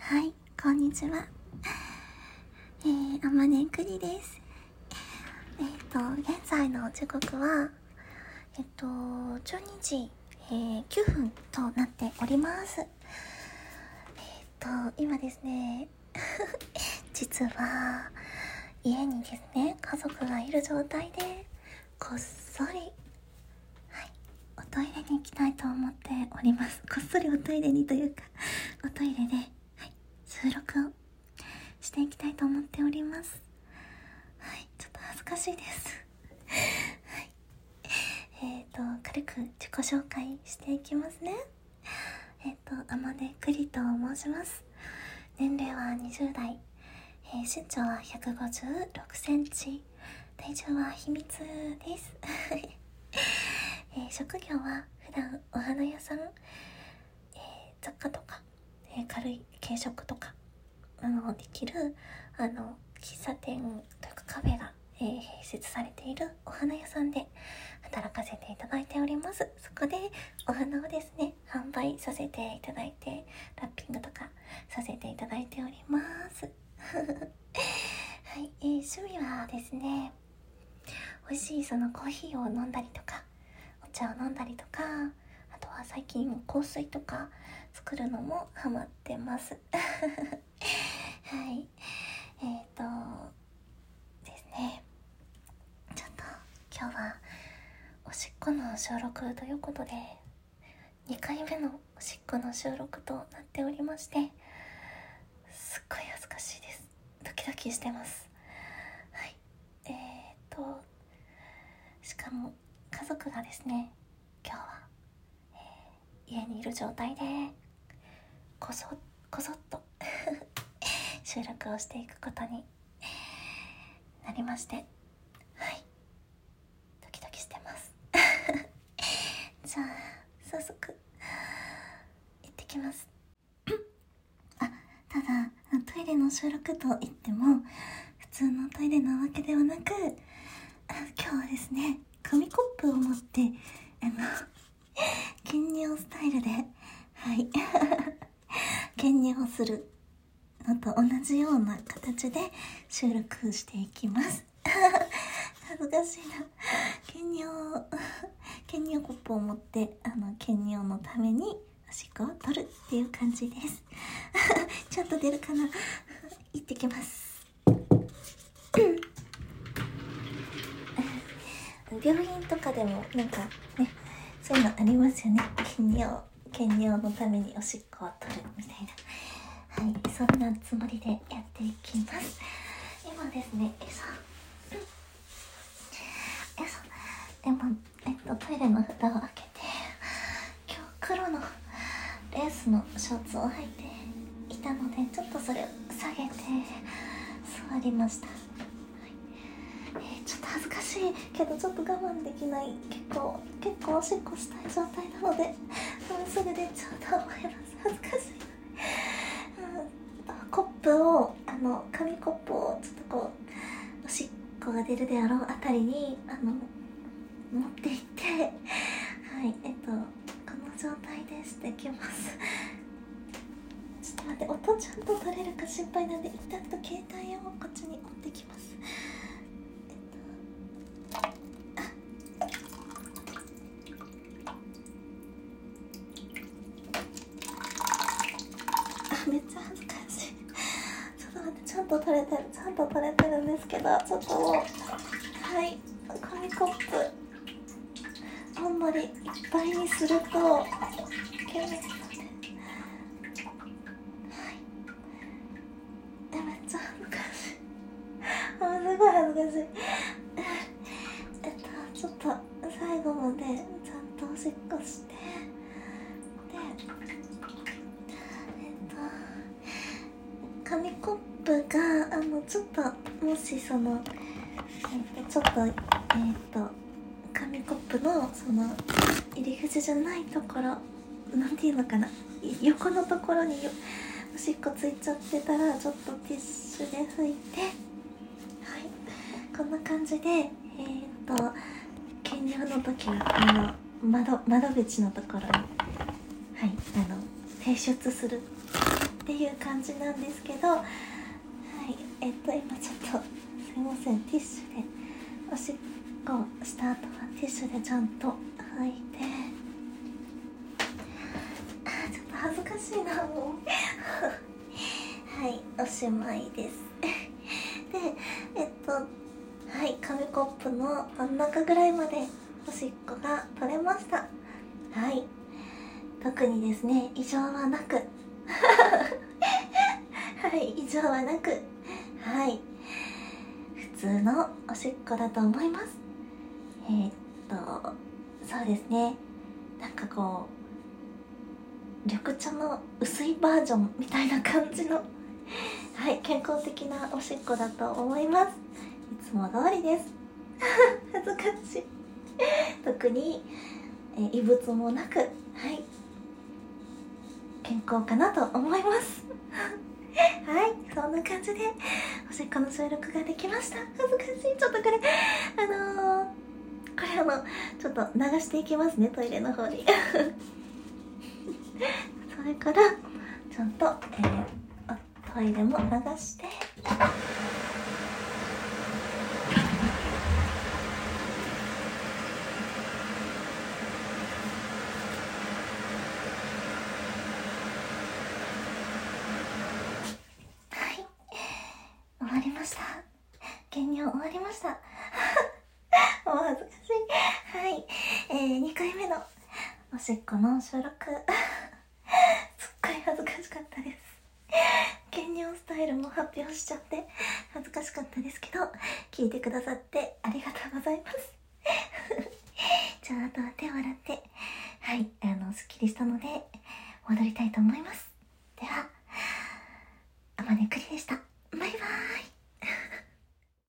はい、こんにちは。あまねくりです。現在の時刻は、12時、9分となっております。今ですね、実は家にですね、家族がいる状態で、こっそり、おトイレに行きたいと思っております。こっそりおトイレにというか、おトイレで、収録をしていきたいと思っております。ちょっと恥ずかしいです。軽く自己紹介していきますね。あまねくりと申します。年齢は20代、身長は156センチ、体重は秘密です。職業は普段お花屋さん、雑貨とか、軽い軽食とかできる喫茶店というかカフェが、併設されているお花屋さんで働かせていただいております。そこでお花をですね、販売させていただいて、ラッピングとかさせていただいております。趣味はですね、美味しいそのコーヒーを飲んだりとか、お茶を飲んだりとか、あとは最近香水とか作るのもハマってます。ですね、ちょっと今日はおしっこの収録ということで、2回目のおしっこの収録となっておりまして、すっごい恥ずかしいです。ドキドキしてます。しかも家族がですね、今日は、家にいる状態でこそっと収録をしていくことになりまして、ドキドキしてます。じゃあ早速行ってきます。ただトイレの収録といっても普通のトイレなわけではなく、今日はですね、紙コップを持って検尿スタイルで検尿するのと同じような形で収録していきます。恥ずかしいな。検尿コップを持って検尿のためにおしっこを取るっていう感じです。ちょっと出るかな。行ってきます。病院とかでもなんかね、そういうのありますよね。検尿のためにおしっこを取るみたいな。そんなつもりでやっていきます。今ですね、トイレの蓋を開けて、今日黒のレースのショーツを履いていたので、ちょっとそれを下げて座りました。ちょっと恥ずかしいけどちょっと我慢できない、結構おしっこしたい状態なので、すぐ出ちゃうと思います。恥ずかしい。コップを紙コップをちょっとこうおしっこが出るであろうあたりに持っていって、この状態でしてきます。ちょっと待って、音ちゃんと取れるか心配なんで、一旦携帯をこっちに持ってきます。めっちゃ恥ずかしい。ちょっと待って、ちゃんと取れてるんですけど、ちょっともう紙コップあんまりいっぱいにするとめっちゃ恥ずかしい。すごい恥ずかしい。ちょっと最後までちゃんとおしっこして、紙コップがちょっともしちょっと紙コップのその入り口じゃないところ、なんていうのかな、横のところにおしっこついちゃってたら、ちょっとティッシュで拭いて、こんな感じで検尿の時は窓口のところに提出するっていう感じなんですけど、はい、今ちょっとすいません、ティッシュでおしっこした後はティッシュでちゃんと拭いて、ちょっと恥ずかしいなもうはい、おしまいですではい、紙コップの真ん中ぐらいまでおしっこが取れました。はい、特にですね異常はなくはい異常はなく、はい普通のおしっこだと思います。そうですね、なんかこう緑茶の薄いバージョンみたいな感じのはい健康的なおしっこだと思います。いつも通りです恥ずかしい特に、異物もなく、はい健康かなと思いますはい、そんな感じでおしっこの収録ができました。恥ずかしい。ちょっとこれちょっと流していきますね、トイレの方にそれからちゃんと、トイレも流して終わりました。減尿終わりましたお恥ずかしい。はい、2回目のおしっこの収録すっごい恥ずかしかったです。減尿スタイルも発表しちゃって恥ずかしかったですけど、聞いてくださってありがとうございますじゃああとは手を洗って、はいすっきりしたので戻りたいと思います。では